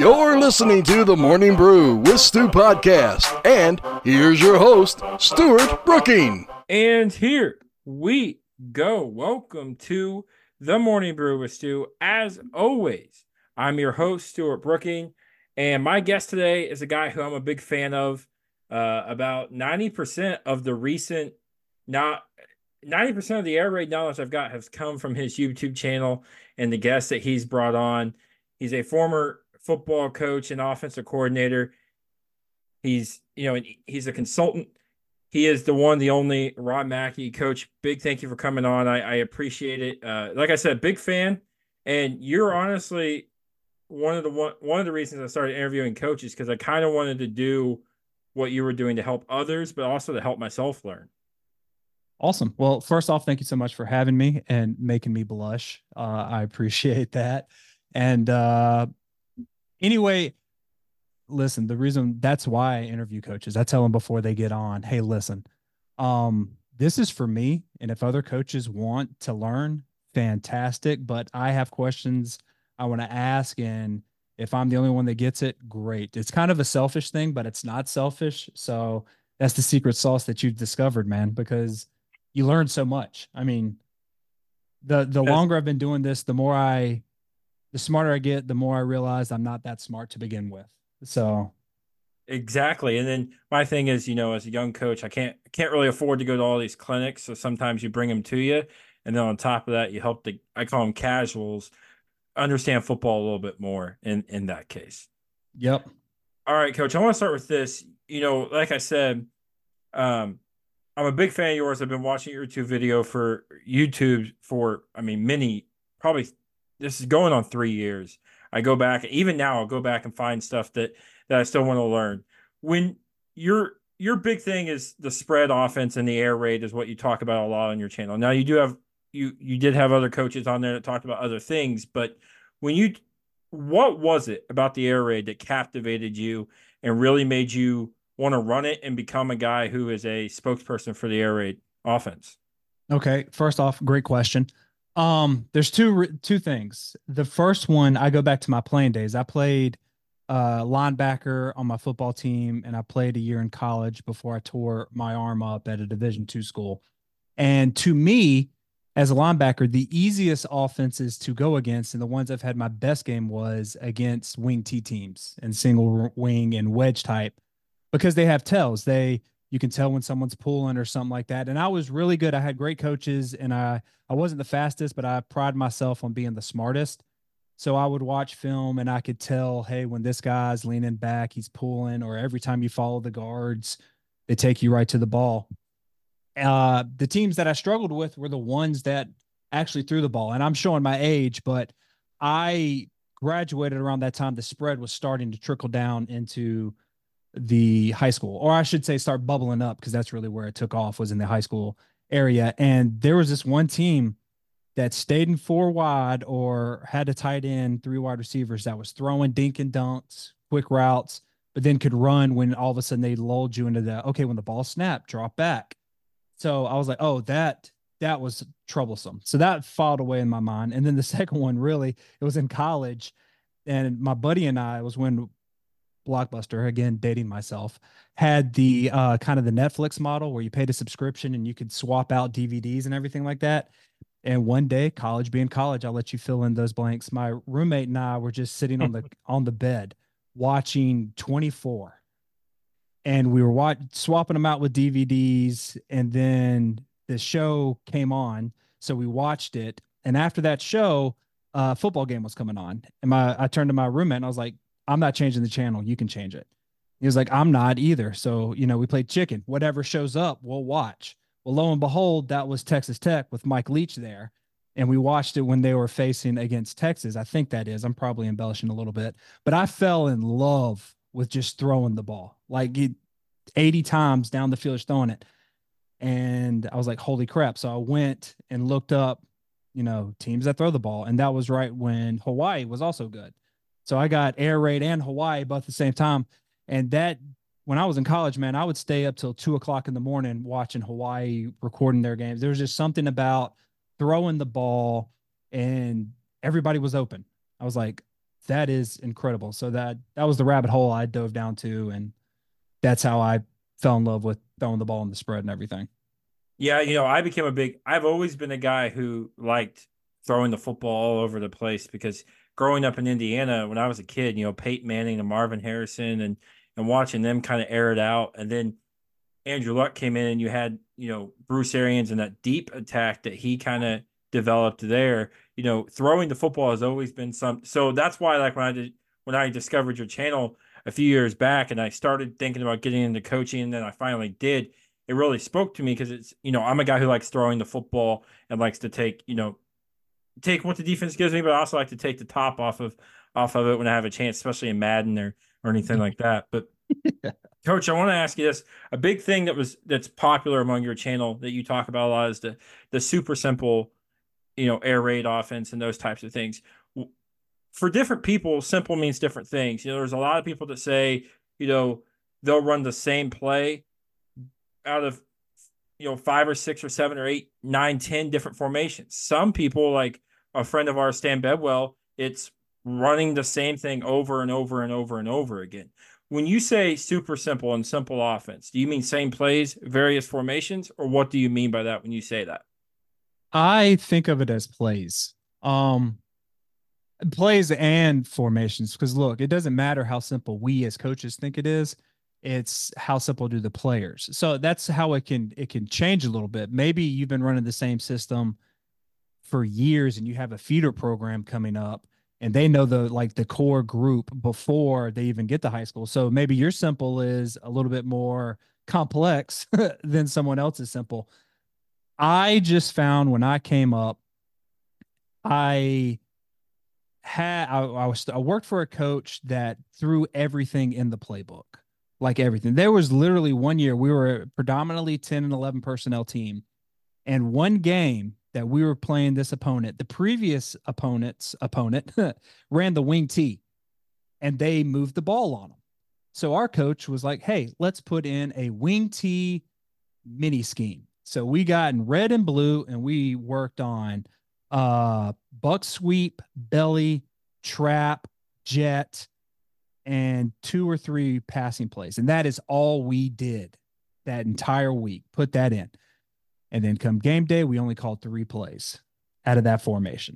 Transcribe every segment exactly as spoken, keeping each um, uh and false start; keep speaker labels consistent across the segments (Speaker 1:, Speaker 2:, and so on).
Speaker 1: You're listening to The Morning Brew with Stu Podcast. And here's your host, Stuart Brooking.
Speaker 2: And here we go. Welcome to The Morning Brew with Stu. As always, I'm your host, Stuart Brooking. And my guest today is a guy who I'm a big fan of. Uh, about ninety percent of the recent, not ninety percent of the air raid knowledge I've got has come from his YouTube channel and the guests that he's brought on. He's a former football coach and offensive coordinator. He's, you know, he's a consultant. He is the one, the only Rod Mackey. Coach, big thank you for coming on. I, I appreciate it. Uh, like I said, big fan. And you're honestly one of the one, one of the reasons I started interviewing coaches, because I kind of wanted to do what you were doing to help others, but also to help myself learn.
Speaker 3: Awesome. Well, first off, thank you so much for having me and making me blush. Uh, I appreciate that. And uh, anyway, listen, the reason that's why I interview coaches, I tell them before they get on, hey, listen, um, this is for me. And if other coaches want to learn, fantastic. But I have questions I want to ask. And if I'm the only one that gets it, great. It's kind of a selfish thing, but it's not selfish. So that's the secret sauce that you've discovered, man, because you learn so much. I mean, the the longer I've been doing this, the more I, the smarter I get, the more I realize I'm not that smart to begin with. So.
Speaker 2: Exactly. And then my thing is, you know, as a young coach, I can't can't really afford to go to all these clinics. So sometimes you bring them to you. And then on top of that, you help the, I call them casuals, understand football a little bit more in, in that case.
Speaker 3: Yep.
Speaker 2: All right, Coach, I want to start with this. You know, like I said, um, I'm a big fan of yours. I've been watching your YouTube video for YouTube for, I mean, many, probably this is going on three years. I go back, even now I'll go back and find stuff that, that I still want to learn. When your, your big thing is the spread offense and the air raid is what you talk about a lot on your channel. Now you do have, you, you did have other coaches on there that talked about other things, but when you, what was it about the air raid that captivated you and really made you want to run it and become a guy who is a spokesperson for the air raid offense?
Speaker 3: Okay. First off, great question. Um, there's two, two things. The first one, I go back to my playing days. I played uh, linebacker on my football team, and I played a year in college before I tore my arm up at a Division two school. And to me, as a linebacker, the easiest offenses to go against and the ones I've had my best game was against wing T teams and single wing and wedge type, because they have tells. They, you can tell when someone's pulling or something like that. And I was really good. I had great coaches, and I, I wasn't the fastest, but I pride myself on being the smartest. So I would watch film and I could tell, hey, when this guy's leaning back, he's pulling, or every time you follow the guards, they take you right to the ball. Uh, the teams that I struggled with were the ones that actually threw the ball. And I'm showing my age, but I graduated around that time. The spread was starting to trickle down into the high school, or I should say start bubbling up, because that's really where it took off, was in the high school area. And there was this one team that stayed in four wide or had a tight end, three wide receivers that was throwing dink and dunks, quick routes, but then could run when all of a sudden they lulled you into the, okay, when the ball snapped, drop back. So I was like, oh, that, that was troublesome. So that filed away in my mind. And then the second one, really, it was in college, and my buddy and I, it was when Blockbuster, again, dating myself, had the uh, kind of the Netflix model where you paid a subscription and you could swap out D V Ds and everything like that. And one day, college being college, I'll let you fill in those blanks. My roommate and I were just sitting on the on the bed watching twenty-four, and we were watch, swapping them out with D V Ds. And then the show came on, so we watched it. And after that show, a uh, football game was coming on, and my I turned to my roommate and I was like, I'm not changing the channel. You can change it. He was like, I'm not either. So, you know, we played chicken. Whatever shows up, we'll watch. Well, lo and behold, that was Texas Tech with Mike Leach there. And we watched it when they were facing against Texas. I think that is. I'm probably embellishing a little bit. But I fell in love with just throwing the ball. Like eighty times down the field throwing it. And I was like, holy crap. So I went and looked up, you know, teams that throw the ball. And that was right when Hawaii was also good. So I got air raid and Hawaii both at the same time. And that, when I was in college, man, I would stay up till two o'clock in the morning watching Hawaii, recording their games. There was just something about throwing the ball and everybody was open. I was like, that is incredible. So that that was the rabbit hole I dove down to, and that's how I fell in love with throwing the ball in the spread and everything.
Speaker 2: Yeah, you know, I became a big I've always been a guy who liked throwing the football all over the place because growing up in Indiana when I was a kid, you know, Peyton Manning and Marvin Harrison and and watching them kind of air it out. And then Andrew Luck came in and you had, you know, Bruce Arians and that deep attack that he kind of developed there. You know, throwing the football has always been some so that's why like when I did when I discovered your channel a few years back and I started thinking about getting into coaching and then I finally did, it really spoke to me because it's, you know, I'm a guy who likes throwing the football and likes to take, you know, take what the defense gives me, but I also like to take the top off of off of it when I have a chance, especially in Madden or or anything like that. But Coach, I want to ask you this. A big thing that was that's popular among your channel that you talk about a lot is the the super simple, you know, air raid offense and those types of things. For different people, simple means different things. You know, there's a lot of people that say, you know, they'll run the same play out of, you know, five or six or seven or eight, nine, ten different formations. Some people, like a friend of ours, Stan Bedwell, it's running the same thing over and over and over and over again. When you say super simple and simple offense, do you mean same plays, various formations, or what do you mean by that when you say that?
Speaker 3: I think of it as plays. Um, plays and formations, because look, it doesn't matter how simple we as coaches think it is. It's how simple do the players. So that's how it can it can change a little bit. Maybe you've been running the same system for years and you have a feeder program coming up and they know the like the core group before they even get to high school. So maybe your simple is a little bit more complex than someone else's simple. I just found when I came up, I had I, I was I worked for a coach that threw everything in the playbook, like everything. There was literally one year we were a predominantly ten and eleven personnel team, and one game that we were playing this opponent, the previous opponent's opponent ran the wing T, and they moved the ball on them. So our coach was like, "Hey, let's put in a wing T mini scheme." So we got in red and blue, and we worked on uh buck sweep, belly, trap, jet, and two or three passing plays. And that is all we did that entire week. Put that in. And then come game day, we only called three plays out of that formation.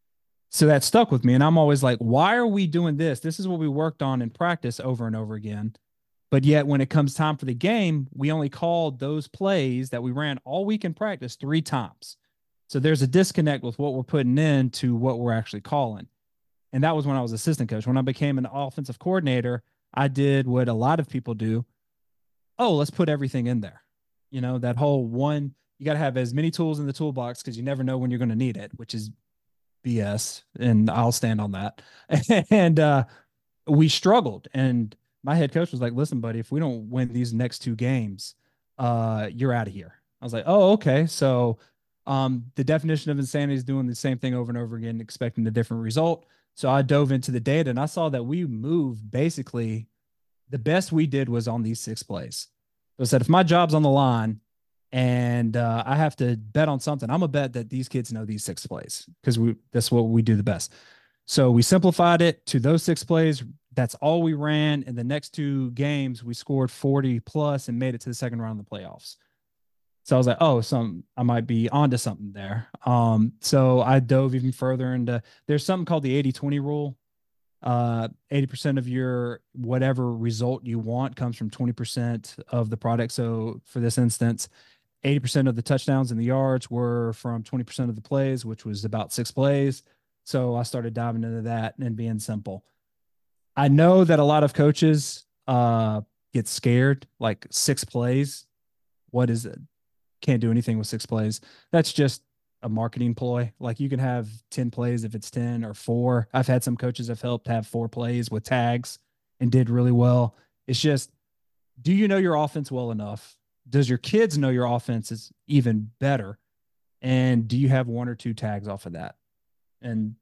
Speaker 3: So that stuck with me. And I'm always like, why are we doing this? This is what we worked on in practice over and over again. But yet when it comes time for the game, we only called those plays that we ran all week in practice three times. So there's a disconnect with what we're putting in to what we're actually calling. And that was when I was assistant coach. When I became an offensive coordinator, I did what a lot of people do. Oh, let's put everything in there. You know, that whole one, you got to have as many tools in the toolbox because you never know when you're going to need it, which is B S. And I'll stand on that. and uh, we struggled. And my head coach was like, listen, buddy, if we don't win these next two games, uh, you're out of here. I was like, oh, okay. So um, the definition of insanity is doing the same thing over and over again, expecting a different result. So I dove into the data and I saw that we moved basically the best we did was on these six plays. So I said, if my job's on the line and uh, I have to bet on something, I'm gonna bet that these kids know these six plays because we that's what we do the best. So we simplified it to those six plays. That's all we ran. In the next two games, we scored forty plus and made it to the second round of the playoffs. So I was like, oh, some I might be onto something there. Um, so I dove even further into there's something called the eighty twenty rule. Uh, eighty percent of your whatever result you want comes from twenty percent of the product. So for this instance, eighty percent of the touchdowns and the yards were from twenty percent of the plays, which was about six plays. So I started diving into that and being simple. I know that a lot of coaches uh, get scared, like six plays. What is it? Can't do anything with six plays. That's just a marketing ploy. Like you can have ten plays if it's ten or four. I've had some coaches have helped have four plays with tags and did really well. It's just, do you know your offense well enough? Does your kids know your offense is even better? And do you have one or two tags off of that? And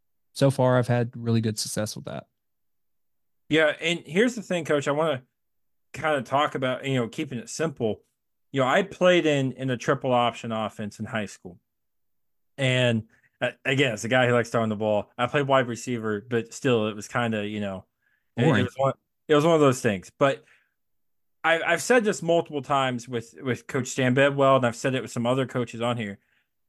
Speaker 3: so far I've had really good success with that.
Speaker 2: Yeah. And here's the thing, Coach, I want to kind of talk about, you know, keeping it simple. You know, I played in in a triple option offense in high school. And Uh, again, it's a guy who likes throwing the ball. I played wide receiver, but still, it was kind of, you know, it, it
Speaker 3: Boring.
Speaker 2: was one. It was one of those things. But I, I've said this multiple times with with Coach Stan Bedwell, and I've said it with some other coaches on here.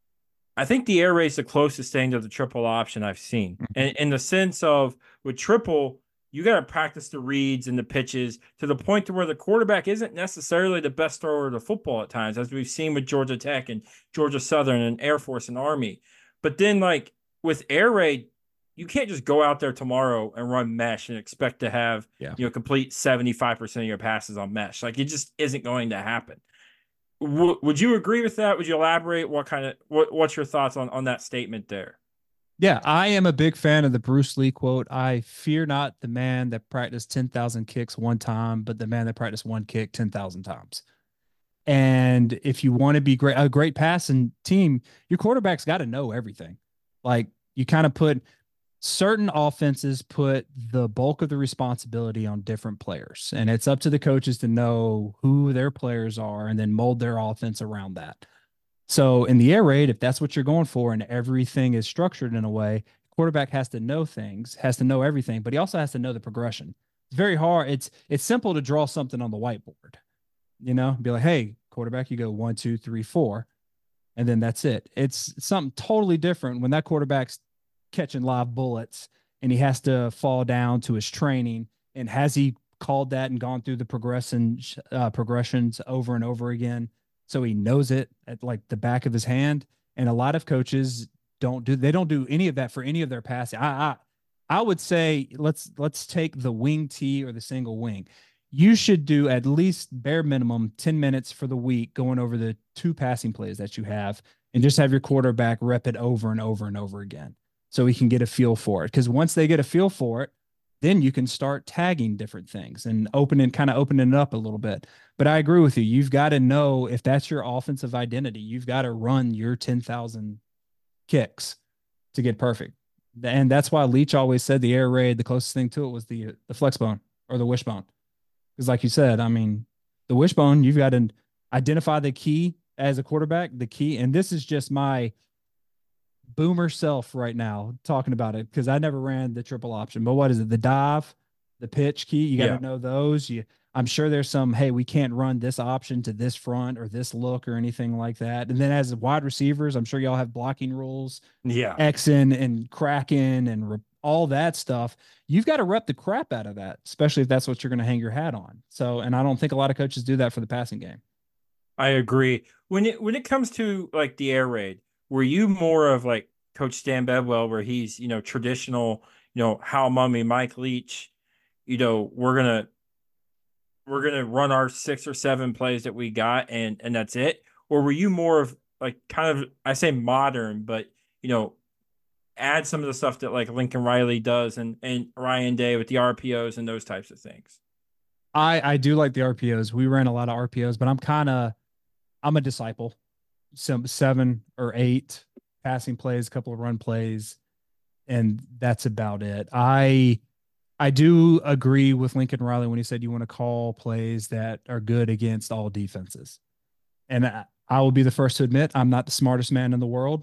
Speaker 2: I think the air raid is the closest thing to the triple option I've seen. And in the sense of with triple, you got to practice the reads and the pitches to the point to where the quarterback isn't necessarily the best thrower of the football at times, as we've seen with Georgia Tech and Georgia Southern and Air Force and Army. But then, like with air raid, you can't just go out there tomorrow and run mesh and expect to have
Speaker 3: Yeah.
Speaker 2: you know complete seventy-five percent of your passes on mesh. Like it just isn't going to happen. W- would you agree with that? Would you elaborate? What kind of what, what's your thoughts on on that statement there?
Speaker 3: Yeah, I am a big fan of the Bruce Lee quote. I fear not the man that practiced ten thousand kicks one time, but the man that practiced one kick ten thousand times. And if you want to be great, a great passing team, your quarterback's got to know everything. Like you kind of put certain offenses put the bulk of the responsibility on different players, and it's up to the coaches to know who their players are and then mold their offense around that. So in the air raid, if that's what you're going for and everything is structured in a way, quarterback has to know things, has to know everything, but he also has to know the progression. It's very hard. It's it's simple to draw something on the whiteboard, you know, be like, hey, quarterback, you go one, two, three, four, and then that's it. It's something totally different when that quarterback's catching live bullets and he has to fall down to his training. And has he called that and gone through the progression uh, progressions over and over again? So he knows it at like the back of his hand. And a lot of coaches don't do, they don't do any of that for any of their passing. I, I, I would say let's, let's take the wing tee or the single wing. You should do at least bare minimum ten minutes for the week going over the two passing plays that you have and just have your quarterback rep it over and over and over again so he can get a feel for it. Because once they get a feel for it, then you can start tagging different things and opening, kind of opening it up a little bit. But I agree with you. You've got to know if that's your offensive identity, you've got to run your ten thousand kicks to get perfect. And that's why Leach always said the air raid, the closest thing to it was the, the flex bone or the wishbone. Because like you said, I mean, the wishbone, you've got to identify the key as a quarterback, the key. And this is just my boomer self right now talking about it because I never ran the triple option. But what is it? The dive, the pitch key. You got to yeah. know those. You, I'm sure there's some, hey, we can't run this option to this front or this look or anything like that. And then as wide receivers, I'm sure y'all have blocking rules.
Speaker 2: Yeah.
Speaker 3: Xing and cracking and re- all that stuff. You've got to rep the crap out of that, especially if that's what you're going to hang your hat on. So, and I don't think a lot of coaches do that for the passing game.
Speaker 2: I agree. When it when it comes to like the air raid, were you more of like Coach Stan Bedwell, where he's, you know, traditional, you know, Hal Mumme, Mike Leach, you know, we're gonna we're gonna run our six or seven plays that we got and and that's it? Or were you more of like kind of, I say modern, but you know, add some of the stuff that like Lincoln Riley does and and Ryan Day with the R P Os and those types of things?
Speaker 3: I I do like the R P Os. We ran a lot of R P Os, but I'm kind of I'm a disciple. Some seven or eight passing plays, a couple of run plays, and that's about it. I I do agree with Lincoln Riley when he said you want to call plays that are good against all defenses. And I, I will be the first to admit I'm not the smartest man in the world.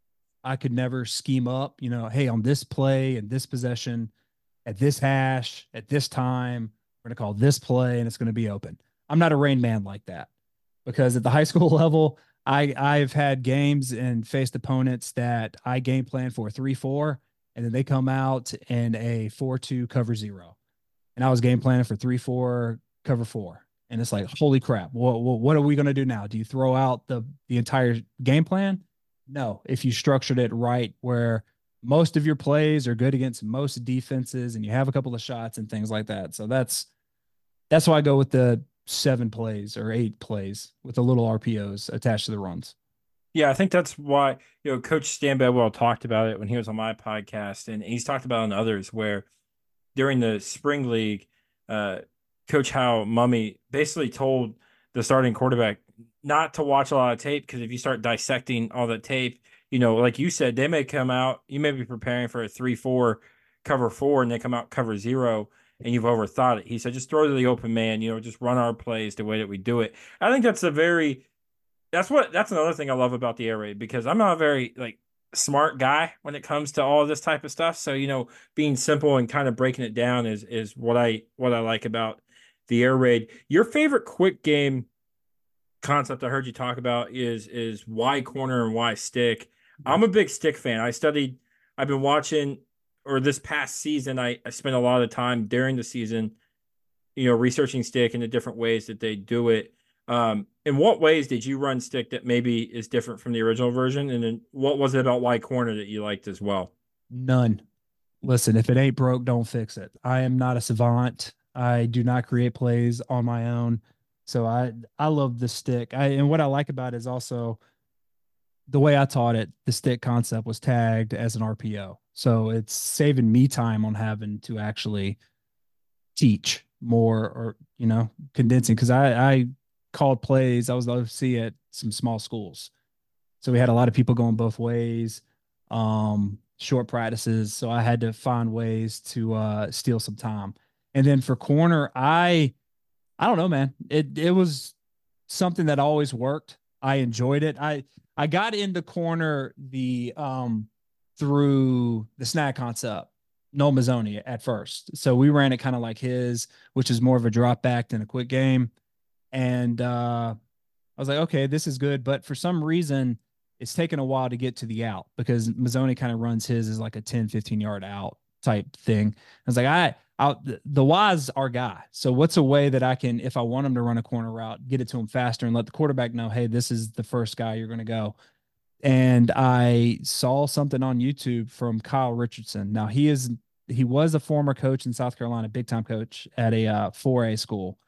Speaker 3: I could never scheme up, you know, hey, on this play and this possession, at this hash, at this time, we're going to call this play and it's going to be open. I'm not a Rain Man like that because at the high school level, I, I've had games and faced opponents that I game plan for three four, and then they come out in a four two cover zero. And I was game planning for three four cover four. And it's like, holy crap, what, what, what are we going to do now? Do you throw out the, the entire game plan? No, if you structured it right where most of your plays are good against most defenses and you have a couple of shots and things like that. So that's that's why I go with the seven plays or eight plays with the little R P Os attached to the runs.
Speaker 2: Yeah, I think that's why, you know, Coach Stan Bedwell talked about it when he was on my podcast, and he's talked about it on others where during the spring league, uh, Coach Hal Mumme basically told the starting quarterback not to watch a lot of tape because if you start dissecting all the tape, you know, like you said, they may come out, you may be preparing for a three four cover four and they come out cover zero and you've overthought it. He said, just throw to the open man, you know, just run our plays the way that we do it. I think that's a very, that's what, that's another thing I love about the air raid because I'm not very, like, smart guy when it comes to all this type of stuff. So, you know, being simple and kind of breaking it down is is what I what I like about the air raid. Your favorite quick game concept I heard you talk about is is why corner and why stick. I'm a big stick fan. I studied, I've been watching, or this past season, I, I spent a lot of time during the season, you know, researching stick and the different ways that they do it. Um, in what ways did you run stick that maybe is different from the original version? And then what was it about Y corner that you liked as well?
Speaker 3: None. Listen, if it ain't broke, don't fix it. I am not a savant. I do not create plays on my own. So I I love the stick. I and what I like about it is also the way I taught it, the stick concept was tagged as an R P O. So it's saving me time on having to actually teach more or, you know, condensing. Cause I, I called plays. I was the O C at some small schools. So we had a lot of people going both ways, um, short practices. So I had to find ways to uh, steal some time. And then for corner, I I don't know, man. It it was something that always worked. I enjoyed it. I I got into corner the um through the snag concept, Noel Mazzoni at first. So we ran it kind of like his, which is more of a drop back than a quick game. And uh I was like, okay, this is good. But for some reason, it's taken a while to get to the out because Mazzoni kind of runs his as like a ten, fifteen yard out type thing. I was like, I, I'll, the Y's our guy. So what's a way that I can, if I want him to run a corner route, get it to him faster and let the quarterback know, hey, this is the first guy you're going to go. And I saw something on YouTube from Kyle Richardson. Now he is, he was a former coach in South Carolina, big time coach at a uh, four A school,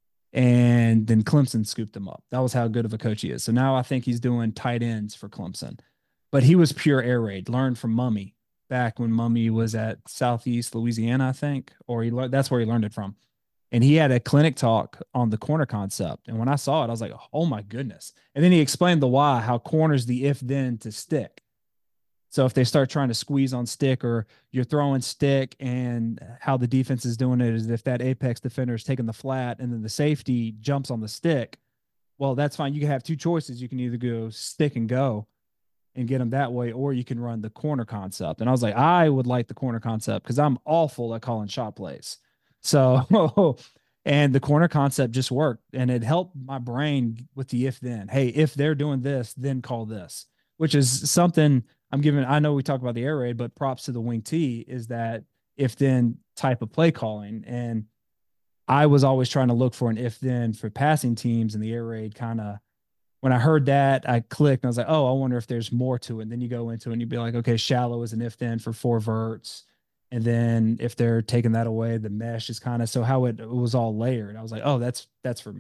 Speaker 3: and then Clemson scooped him up. That was how good of a coach he is. So now I think he's doing tight ends for Clemson. But he was pure air raid, learned from Mummy back when Mummy was at Southeast Louisiana, I think, or he learned that's where he learned it from. And he had a clinic talk on the corner concept. And when I saw it, I was like, oh my goodness. And then he explained the why, how corners the if then to stick. So if they start trying to squeeze on stick or you're throwing stick and how the defense is doing it is if that apex defender is taking the flat and then the safety jumps on the stick, well, that's fine. You can have two choices. You can either go stick and go and get them that way, or you can run the corner concept. And I was like, I would like the corner concept because I'm awful at calling shot plays. So, and the corner concept just worked and it helped my brain with the if then. Hey, if they're doing this, then call this, which is something I'm giving. I know we talk about the air raid, but props to the wing T is that if then type of play calling. And I was always trying to look for an if then for passing teams, and the air raid kind of, when I heard that, I clicked and I was like, oh, I wonder if there's more to it. And then you go into it and you'd be like, okay, shallow is an if then for four verts. And then if they're taking that away, the mesh is kind of, so how it, it was all layered. I was like, oh, that's, that's for me.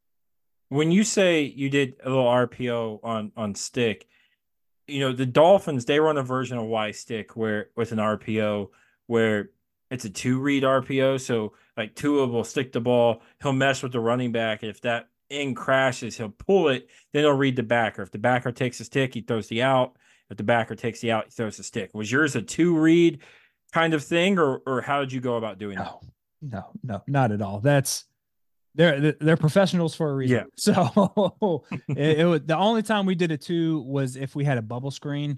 Speaker 2: When you say you did a little R P O on on stick, you know, the Dolphins, they run a version of Y stick where with an R P O where it's a two read R P O. So like Tua will stick the ball, he'll mess with the running back. If that in crashes, he'll pull it, then he'll read the backer. If the backer takes the stick, he throws the out. If the backer takes the out, he throws the stick. Was yours a two read kind of thing, or or how did you go about doing that?
Speaker 3: No, no, no, not at all. That's they're they're professionals for a reason.
Speaker 2: Yeah.
Speaker 3: So it, it was the only time we did it too was if we had a bubble screen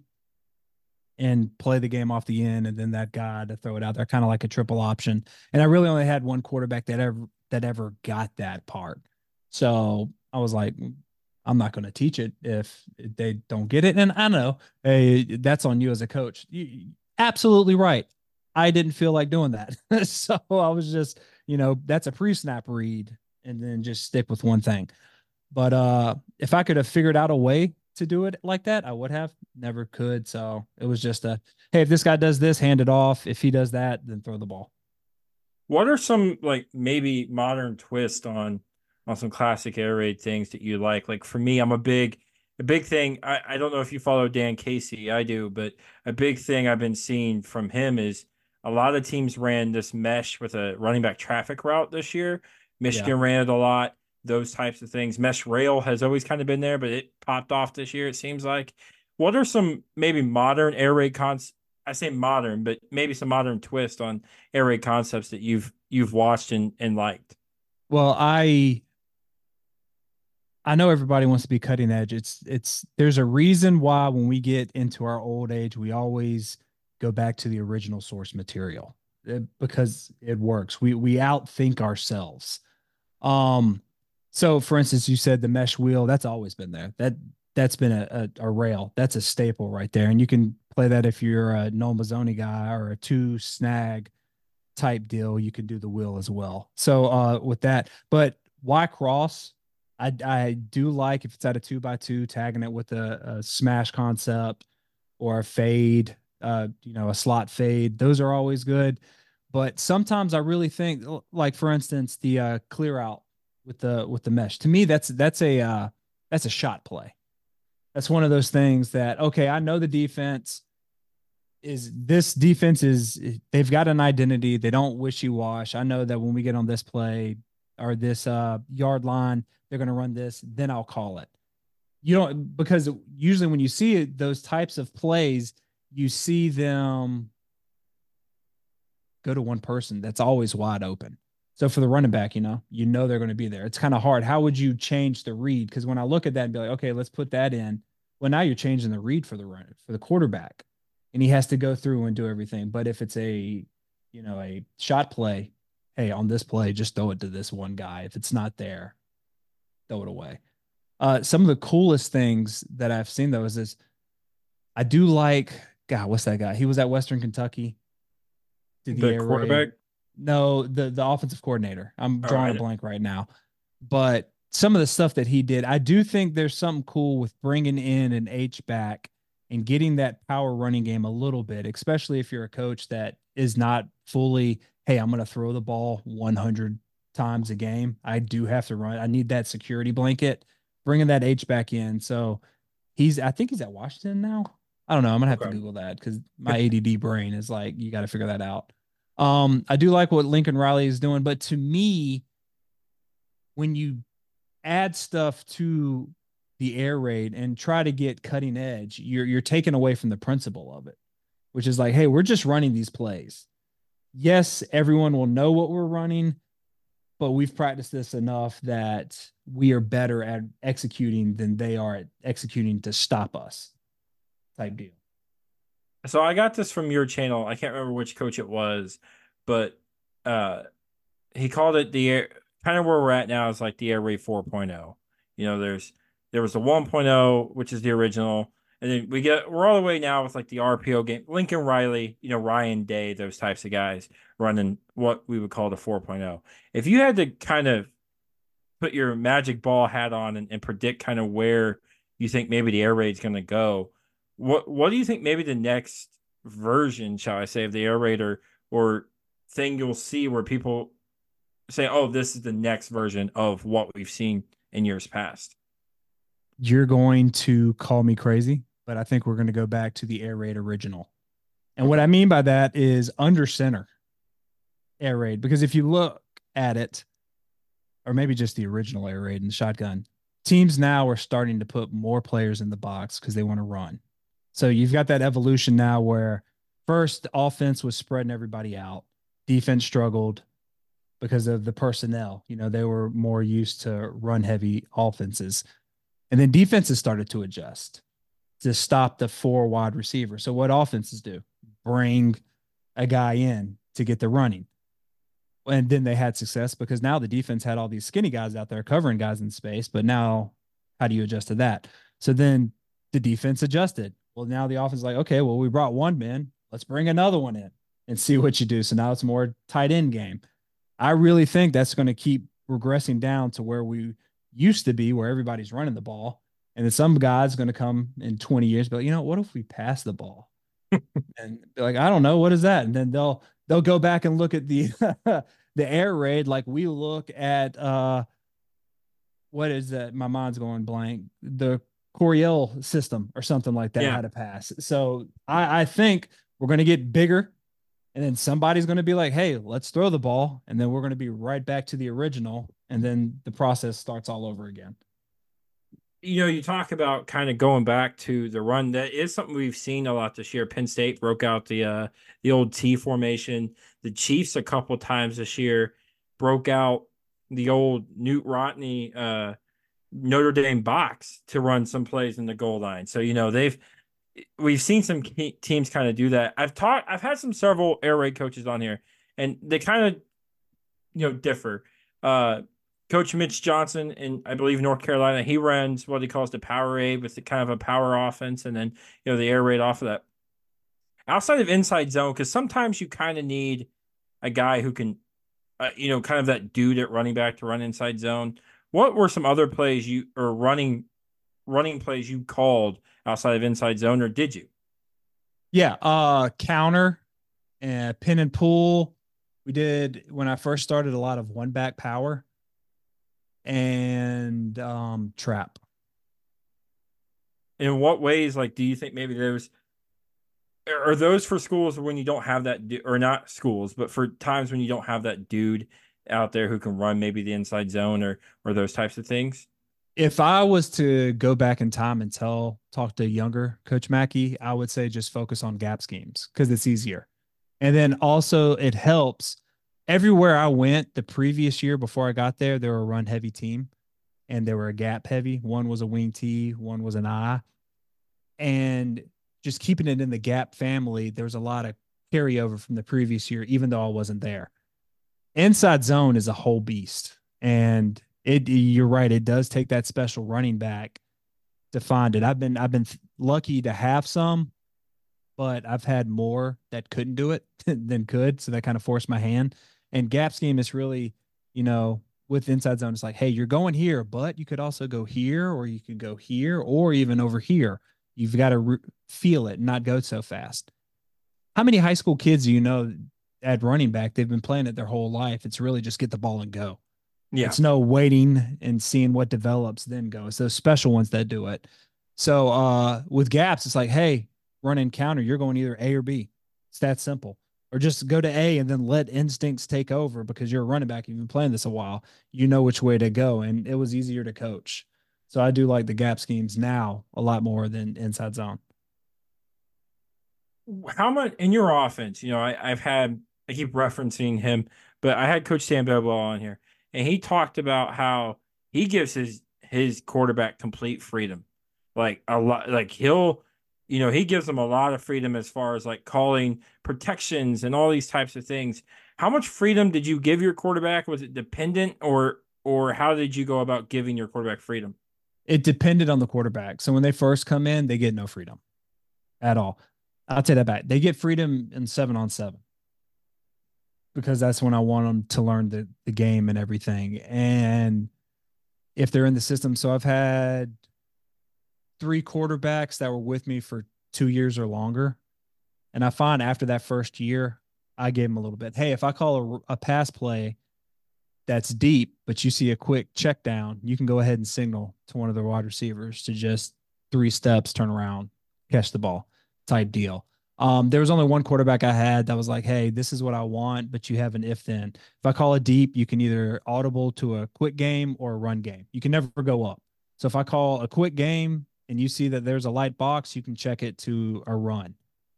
Speaker 3: and play the game off the end, and then that guy to throw it out there, kind of like a triple option. And I really only had one quarterback that ever that ever got that part. So I was like, I'm not going to teach it if they don't get it. And I know, hey, that's on you as a coach. You, absolutely right. I didn't feel like doing that. So I was just, you know, that's a pre-snap read and then just stick with one thing. But uh, if I could have figured out a way to do it like that, I would have. Never could. So it was just a, hey, if this guy does this, hand it off. If he does that, then throw the ball.
Speaker 2: What are some like maybe modern twist on on some classic air raid things that you like? Like for me, I'm a big a big thing. I, I don't know if you follow Dan Casey. I do, but a big thing I've been seeing from him is a lot of teams ran this mesh with a running back traffic route this year. Michigan yeah. ran it a lot. Those types of things. Mesh rail has always kind of been there, but it popped off this year, it seems like. What are some maybe modern air raid concepts? I say modern, but maybe some modern twist on air raid concepts that you've you've watched and, and liked?
Speaker 3: Well, I I know everybody wants to be cutting edge. It's it's there's a reason why when we get into our old age, we always go back to the original source material It- because it works. We we outthink ourselves. Um, so for instance, you said the mesh wheel, that's always been there. That that's been a, a, a rail. That's a staple right there. And you can play that if you're a no Mazzoni guy or a two snag type deal, you can do the wheel as well. So uh with that, but why cross? I I do like if it's at a two by two, tagging it with a, a smash concept or a fade, uh, you know, a slot fade. Those are always good. But sometimes I really think, like for instance, the uh, clear out with the with the mesh. To me, that's that's a uh, that's a shot play. That's one of those things that okay, I know the defense is this defense is they've got an identity. They don't wishy wash. I know that when we get on this play or this uh, yard line, they're going to run this. Then I'll call it. You don't because usually when you see those types of plays, you see them go to one person that's always wide open. So for the running back, you know, you know they're going to be there. It's kind of hard. How would you change the read? Because when I look at that and be like, okay, let's put that in. Well, now you're changing the read for the run for the quarterback, and he has to go through and do everything. But if it's a, you know, a shot play, hey, on this play, just throw it to this one guy. If it's not there, throw it away. Uh, some of the coolest things that I've seen though is this. I do like God. What's that guy? He was at Western Kentucky. Did the
Speaker 2: The
Speaker 3: air raid?
Speaker 2: quarterback.
Speaker 3: No, the the offensive coordinator. I'm
Speaker 2: Oh,
Speaker 3: drawing
Speaker 2: I
Speaker 3: a
Speaker 2: know.
Speaker 3: blank right now, but some of the stuff that he did, I do think there's something cool with bringing in an H back and getting that power running game a little bit, especially if you're a coach that is not fully, hey, I'm going to throw the ball one hundred times a game. I do have to run. I need that security blanket. Bringing that H back in. So he's, I think he's at Washington now. I don't know. I'm gonna have to
Speaker 2: Okay.
Speaker 3: Google that because my A D D brain is like, you got to figure that out. Um, I do like what Lincoln Riley is doing, but to me, when you add stuff to the air raid and try to get cutting edge, you're you're taking away from the principle of it, which is like, hey, we're just running these plays. Yes, everyone will know what we're running, but we've practiced this enough that we are better at executing than they are at executing to stop us, type deal.
Speaker 2: So I got this from your channel. I can't remember which coach it was, but uh he called it the air, kind of where we're at now is like the air raid 4.0. You know, there's there was the 1.0, which is the original, and then we get we're all the way now with like the R P O game. Lincoln Riley, you know, Ryan Day, those types of guys running what we would call the 4.0. If you had to kind of put your magic ball hat on and, and predict kind of where you think maybe the air raid's going to go, what what do you think maybe the next version, shall I say, of the air raid or or thing you'll see where people say, "Oh, this is the next version of what we've seen in years past."
Speaker 3: You're going to call me crazy, but I think we're going to go back to the air raid original. And what
Speaker 2: Okay.
Speaker 3: I mean by that is under center air raid, because if you look at it, or maybe just the original air raid and the shotgun, teams now are starting to put more players in the box because they want to run. So you've got that evolution now where first offense was spreading everybody out, defense struggled because of the personnel. You know, they were more used to run heavy offenses. And then defenses started to adjust to stop the four wide receiver. So what offenses do? Bring a guy in to get the running. And then they had success because now the defense had all these skinny guys out there covering guys in space. But now, how do you adjust to that? So then the defense adjusted. Well, now the offense is like, okay, well, we brought one man. Let's bring another one in and see what you do. So now it's more tight end game. I really think that's going to keep regressing down to where we used to be, where everybody's running the ball. And then some guy's going to come in twenty years, but you know, what if we pass the ball? And be like, I don't know, what is that? And then they'll they'll go back and look at the the air raid like we look at uh what is that? My mind's going blank. The Coriel system or something like that
Speaker 2: Yeah.
Speaker 3: had to pass. So I, I think we're going to get bigger, and then somebody's going to be like, hey, let's throw the ball. And then we're going to be right back to the original. And then the process starts all over again.
Speaker 2: You know, you talk about kind of going back to the run. That is something we've seen a lot this year. Penn State broke out the uh the old T formation. The Chiefs a couple times this year broke out the old Newt Rodney uh Notre Dame box to run some plays in the goal line. So, you know, they've we've seen some teams kind of do that. I've taught I've had some several air raid coaches on here, and they kind of, you know, differ. Uh, Coach Mitch Johnson in, I believe, North Carolina, he runs what he calls the power raid with the kind of a power offense, and then, you know, the air raid off of that. Outside of inside zone, because sometimes you kind of need a guy who can, uh, you know, kind of that dude at running back to run inside zone. What were some other plays you or running running plays you called outside of inside zone, or did you?
Speaker 3: Yeah, uh, counter and pin and pull. We did when I first started a lot of one back power and um, trap.
Speaker 2: In what ways, like, do you think maybe those are those for schools when you don't have that, or not schools, but for times when you don't have that dude out there who can run maybe the inside zone or or those types of things?
Speaker 3: If I was to go back in time and tell, talk to younger Coach Mackey, I would say just focus on gap schemes because it's easier. And then also it helps everywhere I went the previous year before I got there, they were a run heavy team and they were a gap heavy. One was a wing T, one was an I. And just keeping it in the gap family, there was a lot of carryover from the previous year, even though I wasn't there. Inside zone is a whole beast. And it, you're right, it does take that special running back to find it. I've been I've been lucky to have some, but I've had more that couldn't do it than could. So that kind of forced my hand. And gap scheme is really, you know, with inside zone, it's like, hey, you're going here, but you could also go here, or you could go here, or even over here. You've got to re- feel it and not go so fast. How many high school kids do you know at running back? They've been playing it their whole life. It's really just get the ball and go.
Speaker 2: Yeah.
Speaker 3: It's no waiting and seeing what develops, then go. It's those special ones that do it. So uh, with gaps, it's like, hey, run and counter. You're going either A or B. It's that simple. Or just go to A and then let instincts take over because you're a running back. You've been playing this a while. You know which way to go. And it was easier to coach. So I do like the gap schemes now a lot more than inside zone.
Speaker 2: How much in your offense? You know, I, I've had, I keep referencing him, but I had Coach Sam Bobo on here, and he talked about how he gives his his quarterback complete freedom, like a lot, like he'll, you know, he gives them a lot of freedom as far as like calling protections and all these types of things. How much freedom did you give your quarterback? Was it dependent, or or how did you go about giving your quarterback freedom?
Speaker 3: It depended on the quarterback. So when they first come in, they get no freedom at all. I'll take that back. They get freedom in seven on seven because that's when I want them to learn the, the game and everything. And if they're in the system, so I've had three quarterbacks that were with me for two years or longer. And I find after that first year, I gave them a little bit. Hey, if I call a, a pass play that's deep, but you see a quick check down, you can go ahead and signal to one of the wide receivers to just three steps, turn around, catch the ball type deal. Um, there was only one quarterback I had that was like, hey, this is what I want, but you have an if then. If I call it deep, you can either audible to a quick game or a run game. You can never go up. So if I call a quick game and you see that there's a light box, you can check it to a run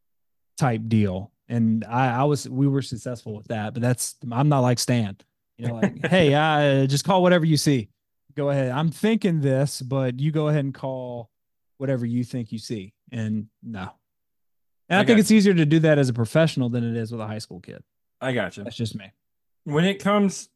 Speaker 3: type deal. And I, I was, we were successful with that, but that's, I'm not like Stan. You know, like, hey, I just call whatever you see. Go ahead. I'm thinking this, but you go ahead and call whatever you think you see. And no. And I, I think it's you. easier to do that as a professional than it is with a high school kid.
Speaker 2: I got you.
Speaker 3: That's just me.
Speaker 2: When it comes,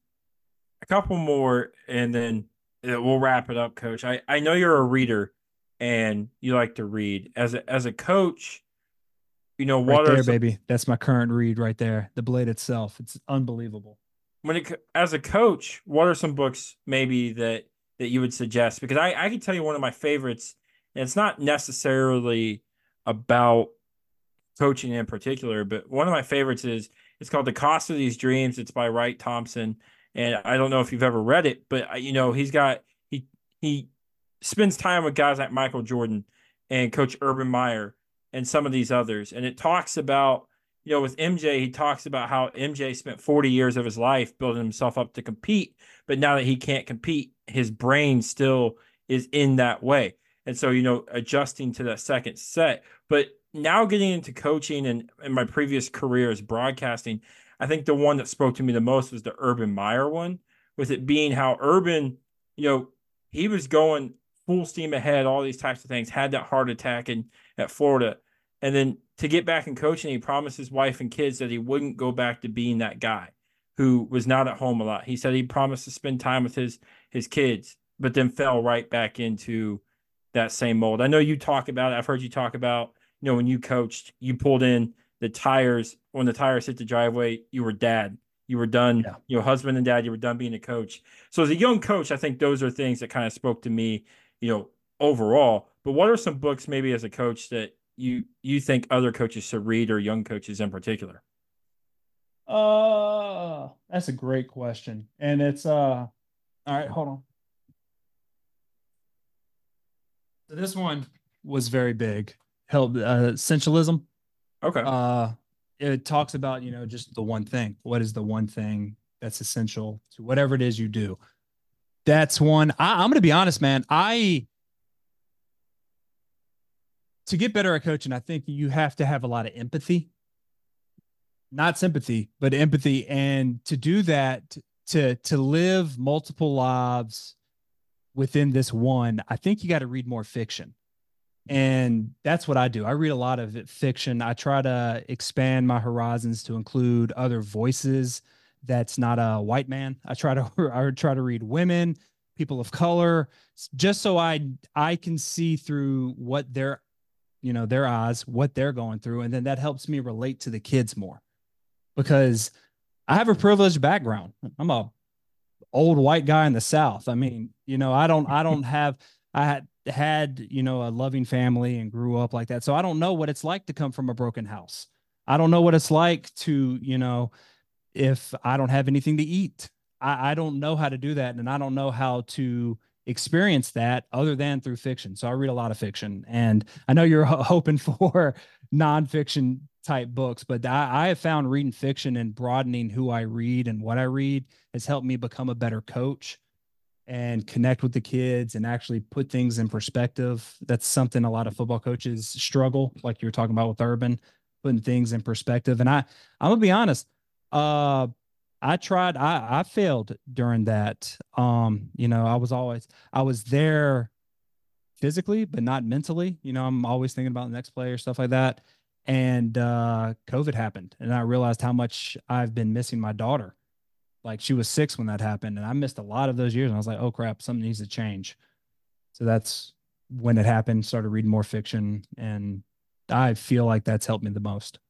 Speaker 2: a couple more, and then we'll wrap it up, Coach. I, I know you're a reader and you like to read. As a, as a coach, you know, what
Speaker 3: right there,
Speaker 2: are some,
Speaker 3: baby. That's my current read right there. The Blade itself. It's unbelievable.
Speaker 2: When it, as a coach, what are some books maybe that, that you would suggest? Because I, I can tell you one of my favorites, and it's not necessarily about coaching in particular, but one of my favorites is, it's called The Cost of These Dreams. It's by Wright Thompson. And I don't know if you've ever read it, but you know, he's got, he, he spends time with guys like Michael Jordan and Coach Urban Meyer and some of these others. And it talks about, you know, with M J, he talks about how M J spent forty years of his life building himself up to compete, but now that he can't compete, his brain still is in that way. And so, you know, adjusting to that second set. But now getting into coaching and in my previous career as broadcasting, I think the one that spoke to me the most was the Urban Meyer one, with it being how Urban, you know, he was going full steam ahead, all these types of things, had that heart attack in at Florida. And then to get back in coaching, he promised his wife and kids that he wouldn't go back to being that guy who was not at home a lot. He said he promised to spend time with his his kids, but then fell right back into that same mold. I know you talk about it. I've heard you talk about, you know, when you coached, you pulled in the tires. When the tires hit the driveway, you were dad. You were done,
Speaker 3: Yeah.
Speaker 2: you know, husband and dad, you were done being a coach. So as a young coach, I think those are things that kind of spoke to me, you know, overall. But what are some books maybe as a coach that you you think other coaches should read, or young coaches in particular?
Speaker 3: Uh, that's a great question. And it's uh all right, hold on. So this one was very big. Help uh essentialism.
Speaker 2: Okay.
Speaker 3: Uh it talks about, you know, just the one thing. What is the one thing that's essential to whatever it is you do? That's one. I, I'm gonna be honest, man. I to get better at coaching, I think you have to have a lot of empathy, not sympathy, but empathy. And to do that, to to live multiple lives within this one, I think you got to read more fiction. And that's what I do. I read a lot of fiction. I try to expand my horizons to include other voices that's not a white man. I try to I try to read women, people of color, just so I I can see through what their, you know, their eyes, what they're going through, and then that helps me relate to the kids more, because I have a privileged background. I'm a old white guy in the South. I mean, you know, I don't I don't have I had had, you know, a loving family and grew up like that. So I don't know what it's like to come from a broken house. I don't know what it's like to, you know, if I don't have anything to eat. I, I don't know how to do that. And I don't know how to experience that other than through fiction. So I read a lot of fiction. And I know you're ho- hoping for nonfiction type books, but I, I have found reading fiction and broadening who I read and what I read has helped me become a better coach and connect with the kids and actually put things in perspective. That's something a lot of football coaches struggle, like you were talking about with Urban, putting things in perspective. And I, I'm gonna be honest, uh, I tried, I, I failed during that. Um, you know, I was always, I was there physically, but not mentally. You know, I'm always thinking about the next play or stuff like that. And uh, COVID happened, and I realized how much I've been missing my daughter. Like, she was six when that happened, and I missed a lot of those years. And I was like, oh crap, something needs to change. So that's when it happened. Started reading more fiction, and I feel like that's helped me the most.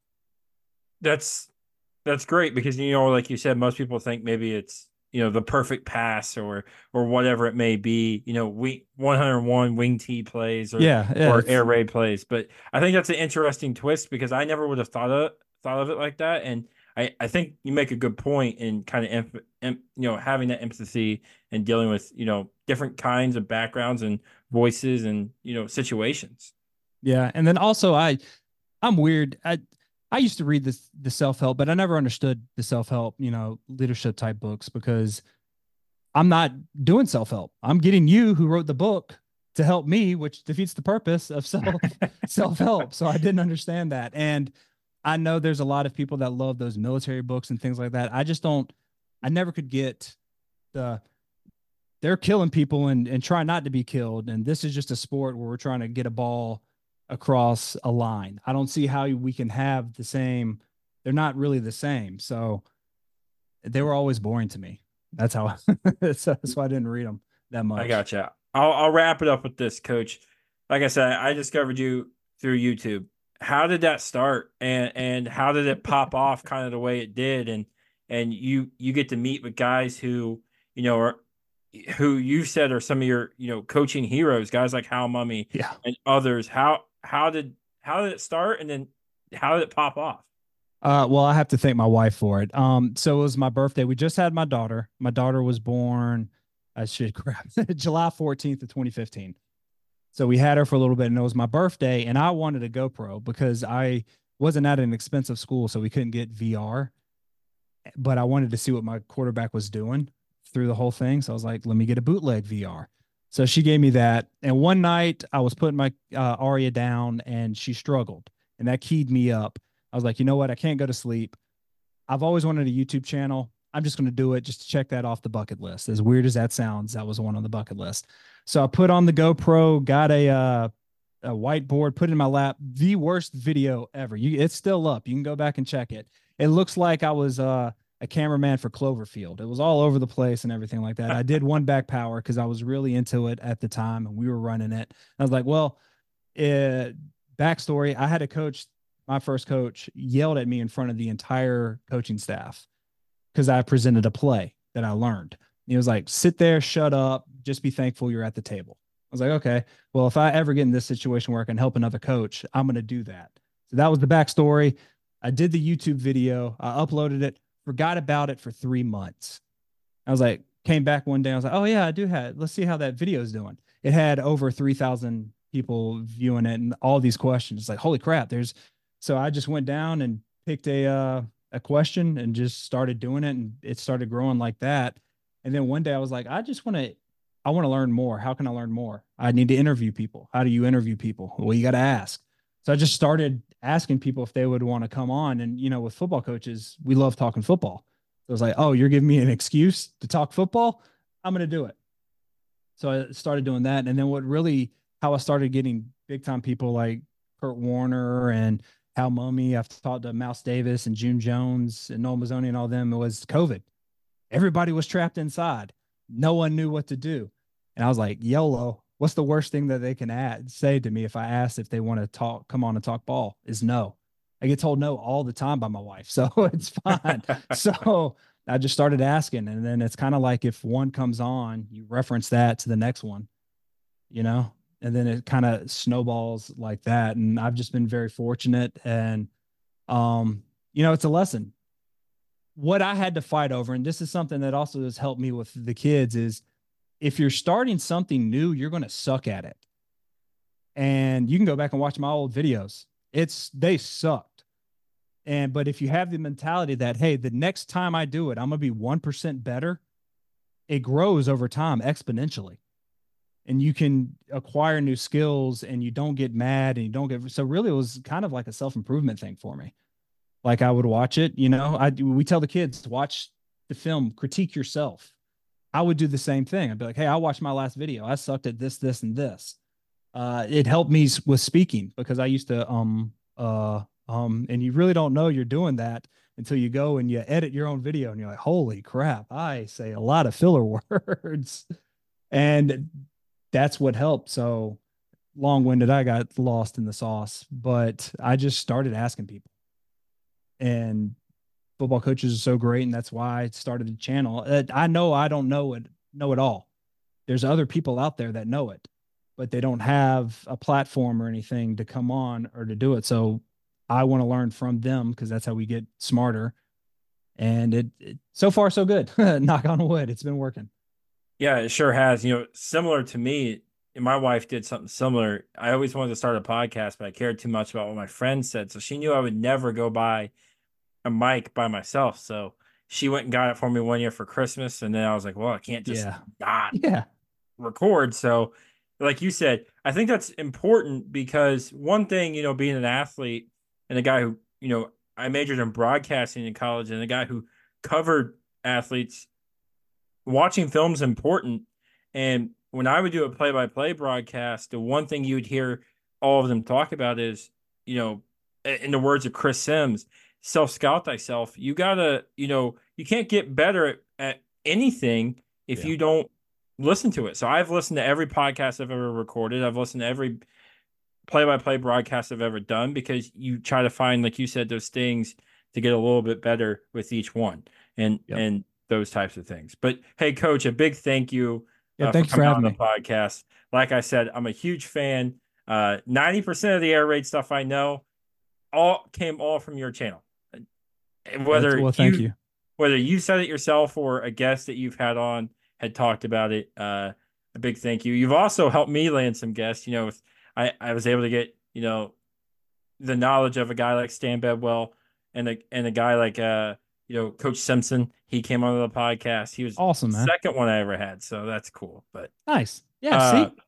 Speaker 2: That's that's great because, you know, like you said, most people think maybe it's, you know, the perfect pass or or whatever it may be, you know, we one hundred one wing T plays or
Speaker 3: Yeah, yeah,
Speaker 2: or
Speaker 3: it's,
Speaker 2: air raid plays. But I think that's an interesting twist because I never would have thought of thought of it like that. And I, I think you make a good point in kind of em, em, you know, having that empathy and dealing with, you know, different kinds of backgrounds and voices and, you know, situations.
Speaker 3: yeah. And then also, I I'm weird. I I used to read this the self help, but I never understood the self help, you know, leadership type books, because I'm not doing self help. I'm getting you, who wrote the book, to help me, which defeats the purpose of self self help. So I didn't understand that. And I know there's a lot of people that love those military books and things like that. I just don't. I never could get the they're killing people and and try not to be killed. And this is just a sport where we're trying to get a ball across a line. I don't see how we can have the same. They're not really the same. So they were always boring to me. That's how. that's, that's why I didn't read them that
Speaker 2: I
Speaker 3: much.
Speaker 2: gotcha. I'll I'll wrap it up with this, Coach. Like I said, I discovered you through YouTube. How did that start, and and how did it pop off, kind of the way it did, and and you you get to meet with guys who, you know, are who you said are some of your, you know, coaching heroes, guys like Hal Mummy
Speaker 3: Yeah.
Speaker 2: and others. How how did how did it start, and then how did it pop off?
Speaker 3: Uh, well, I have to thank my wife for it. Um, so it was my birthday. We just had my daughter. My daughter was born, I should crap, July fourteenth of twenty fifteen. So we had her for a little bit, and it was my birthday, and I wanted a GoPro because I wasn't at an expensive school, so we couldn't get V R, but I wanted to see what my quarterback was doing through the whole thing. So I was like, let me get a bootleg V R. So she gave me that. And one night I was putting my uh, Aria down, and she struggled, and that keyed me up. I was like, you know what? I can't go to sleep. I've always wanted a YouTube channel. I'm just going to do it just to check that off the bucket list. As weird as that sounds, that was one on the bucket list. So I put on the GoPro, got a uh, a whiteboard, put it in my lap. The worst video ever. You, it's still up. You can go back and check it. It looks like I was uh, a cameraman for Cloverfield. It was all over the place and everything like that. I did one back power because I was really into it at the time, and we were running it. I was like, well, it, backstory, I had a coach, my first coach, yelled at me in front of the entire coaching staff because I presented a play that I learned. He was like, sit there, shut up, just be thankful you're at the table. I was like, okay, well, if I ever get in this situation where I can help another coach, I'm going to do that. So that was the backstory. I did the YouTube video. I uploaded it, forgot about it for three months. I was like, came back one day. I was like, oh yeah, I do have, let's see how that video is doing. It had over three thousand people viewing it and all these questions. It's like, holy crap, there's, so I just went down and picked a, uh, a question and just started doing it. And it started growing like that. And then one day I was like, I just want to, I want to learn more. How can I learn more? I need to interview people. How do you interview people? Well, you got to ask. So I just started asking people if they would want to come on. And, you know, with football coaches, we love talking football. So I was like, oh, you're giving me an excuse to talk football? I'm going to do it. So I started doing that. And then what really, how I started getting big time people like Kurt Warner and Hal Mummy, I've talked to Mouse Davis and June Jones and Noel Mazzoni and all them, it was COVID. Everybody was trapped inside. No one knew what to do. And I was like, YOLO, what's the worst thing that they can add, say to me if I ask if they want to talk, come on and talk ball, is no. I get told no all the time by my wife. So it's fine. So I just started asking. And then it's kind of like if one comes on, you reference that to the next one, you know, and then it kind of snowballs like that. And I've just been very fortunate. And, um, you know, it's a lesson. What I had to fight over, and this is something that also has helped me with the kids, is if you're starting something new, you're going to suck at it. And you can go back and watch my old videos. It's, they sucked. And, but if you have the mentality that, hey, the next time I do it, I'm going to be one percent better, it grows over time exponentially. And you can acquire new skills and you don't get mad and you don't get, so really it was kind of like a self-improvement thing for me. Like I would watch it, you know, I we tell the kids to watch the film, critique yourself. I would do the same thing. I'd be like, hey, I watched my last video. I sucked at this, this, and this. Uh, it helped me with speaking because I used to, um, uh, um, and you really don't know you're doing that until you go and you edit your own video and you're like, holy crap, I say a lot of filler words. And that's what helped. So long-winded, I got lost in the sauce, but I just started asking people. And football coaches are so great, and that's why I started the channel. I know I don't know it, know it all. There's other people out there that know it, but they don't have a platform or anything to come on or to do it. So I want to learn from them because that's how we get smarter. And it, it so far so good. Knock on wood, it's been working.
Speaker 2: Yeah, it sure has. You know, similar to me, my wife did something similar. I always wanted to start a podcast, but I cared too much about what my friends said. So she knew I would never go buy a mic by myself. So she went and got it for me one year for Christmas. And then I was like, well, I can't just
Speaker 3: Yeah.
Speaker 2: not
Speaker 3: Yeah.
Speaker 2: record. So like you said, I think that's important because one thing, you know, being an athlete and a guy who, you know, I majored in broadcasting in college and a guy who covered athletes, watching film is important. And when I would do a play-by-play broadcast, the one thing you would hear all of them talk about is, you know, in the words of Chris Sims, self-scout thyself. You gotta, you know, you can't get better at, at anything if
Speaker 3: Yeah.
Speaker 2: you don't listen to it. So I've listened to every podcast I've ever recorded. I've listened to every play-by-play broadcast I've ever done because you try to find, like you said, those things to get a little bit better with each one and
Speaker 3: Yep.
Speaker 2: and those types of things. But hey, Coach, a big thank you.
Speaker 3: Yeah,
Speaker 2: Uh,
Speaker 3: thank you
Speaker 2: for
Speaker 3: for
Speaker 2: coming on
Speaker 3: having
Speaker 2: the
Speaker 3: me.
Speaker 2: podcast. Like I said, I'm a huge fan. Uh, ninety percent of the air raid stuff I know all came all from your channel. And whether
Speaker 3: Well, thank
Speaker 2: you,
Speaker 3: you.
Speaker 2: whether you said it yourself or a guest that you've had on had talked about it, uh, a big thank you. You've also helped me land some guests. You know, if I, I was able to get, you know, the knowledge of a guy like Stan Bedwell and a and a guy like uh, you know, Coach Simpson. He came on the podcast. He was
Speaker 3: Awesome,
Speaker 2: the
Speaker 3: man.
Speaker 2: second one I ever had, so that's cool. But
Speaker 3: Nice. Yeah.
Speaker 2: uh,
Speaker 3: See,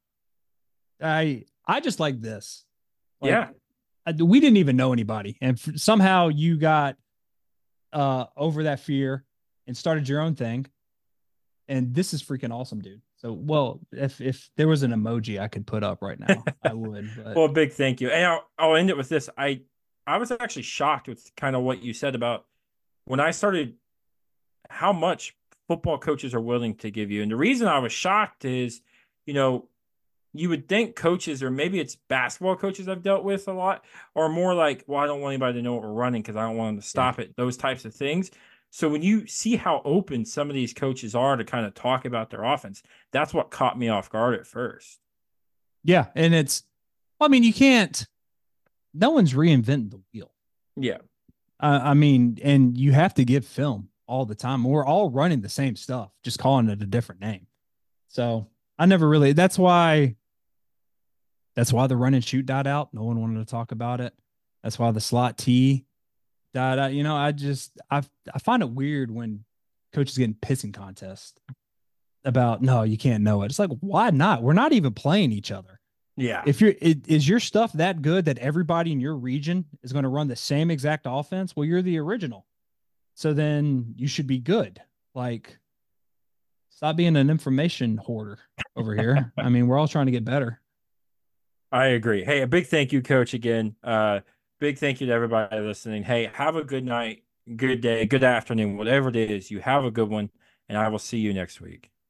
Speaker 3: I I just like this. Like,
Speaker 2: yeah,
Speaker 3: I, we didn't even know anybody, and f- somehow you got uh over that fear, and started your own thing. And this is freaking awesome, dude. So, well, if if there was an emoji I could put up right now, I would. But
Speaker 2: Well, big thank you. And I'll, I'll end it with this. I I was actually shocked with kind of what you said about when I started, how much football coaches are willing to give you. And the reason I was shocked is, you know, you would think coaches, or maybe it's basketball coaches I've dealt with a lot, are more like, well, I don't want anybody to know what we're running because I don't want them to stop
Speaker 3: yeah.
Speaker 2: it, those types of things. So when you see how open some of these coaches are to kind of talk about their offense, that's what caught me off guard at first.
Speaker 3: Yeah. And it's, I mean, you can't, no one's reinventing the wheel.
Speaker 2: Yeah.
Speaker 3: Uh, I mean, and you have to give film all the time. We're all running the same stuff, just calling it a different name. So I never really, that's why, that's why the run and shoot died out. No one wanted to talk about it. That's why the slot T died out. You know, I just, I, I find it weird when coaches get in pissing contests about, no, you can't know it. It's like, why not? We're not even playing each other.
Speaker 2: Yeah.
Speaker 3: If you're, it, is your stuff that good that everybody in your region is going to run the same exact offense? Well, you're the original. So then you should be good. Like, stop being an information hoarder over here. I mean, we're all trying to get better.
Speaker 2: I agree. Hey, a big thank you, Coach, again. Uh, big thank you to everybody listening. Hey, have a good night, good day, good afternoon, whatever it is. You have a good one, and I will see you next week.